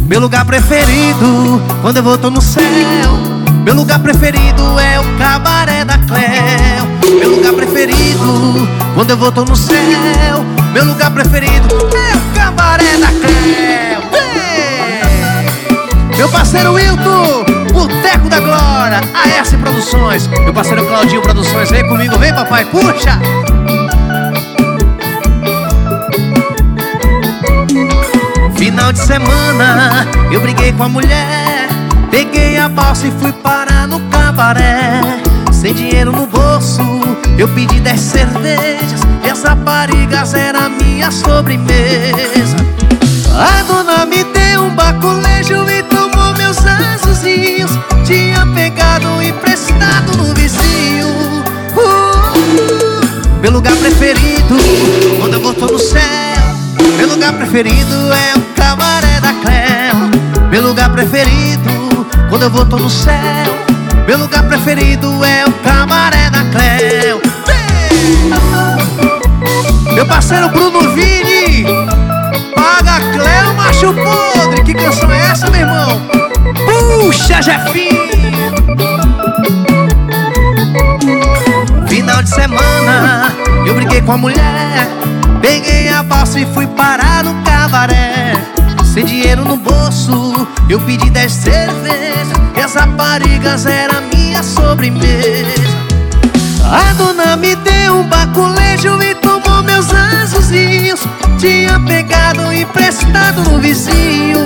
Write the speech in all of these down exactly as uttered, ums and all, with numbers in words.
Meu lugar preferido, quando eu vou tô no céu. Meu lugar preferido é o cabaré da Cleo. Meu lugar preferido, quando eu vou tô no céu. Meu lugar preferido é o cabaré da Cleo. Ei! Meu parceiro Wilton, Boteco da Glória, A S Produções. Meu parceiro Claudinho Produções, vem comigo, vem papai, puxa! Final de semana, eu briguei com a mulher. Peguei a balsa e fui parar no cabaré. Sem dinheiro no bolso, eu pedi dez cervejas e as raparigas era minha sobremesa. A dona me deu um baculejo e tomou meus azulzinhos. Tinha pegado emprestado no vizinho. uh, Meu lugar preferido, quando eu vou tô no céu. Meu lugar preferido é o cabaré da Cleo. Meu lugar preferido, quando eu vou tô no céu. Meu lugar preferido é o cabaré da Cleo. Meu parceiro Bruno Vini, paga a Cleo, macho podre. Que canção é essa, meu irmão? Puxa, Jefinho! Final de semana, eu briguei com a mulher. Peguei a balsa e fui parar no cabaré. Sem dinheiro no bolso, eu pedi dez cervejas e as raparigas era minha sobremesa. A dona me deu um baculejo e tomou meus azulzinhos. Tinha pegado emprestado no vizinho.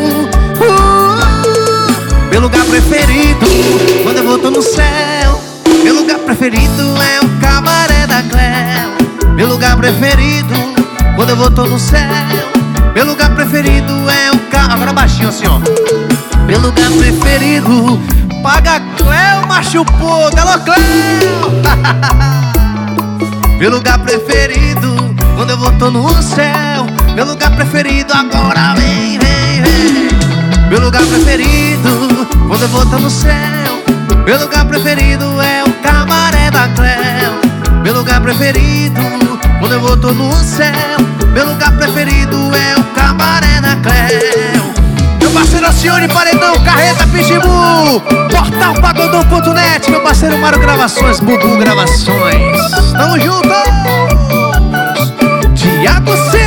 uh, Meu lugar preferido, quando eu vou tô no céu. Meu lugar preferido é o cabaré da Cleo. Meu lugar preferido, quando eu vou tô no céu. Meu lugar preferido é o carro. Agora baixinho assim, ó. Meu lugar preferido, paga Cleo, macho podre. Alô, Cleo! Meu lugar preferido, quando eu vou tô no céu. Meu lugar preferido, agora vem, vem, vem. Meu lugar preferido, quando eu vou tô no céu. Meu lugar preferido é o cabaré da Cleo. Meu lugar preferido, quando eu vou tô no céu. Meu lugar preferido é o cabaré da Cleo. Meu parceiro Alcione Paredão, Carreta Pitbull, Portal Pagodão ponto net. Meu parceiro Mário Gravações, Bubu Gravações. Tamo junto! Tiago C.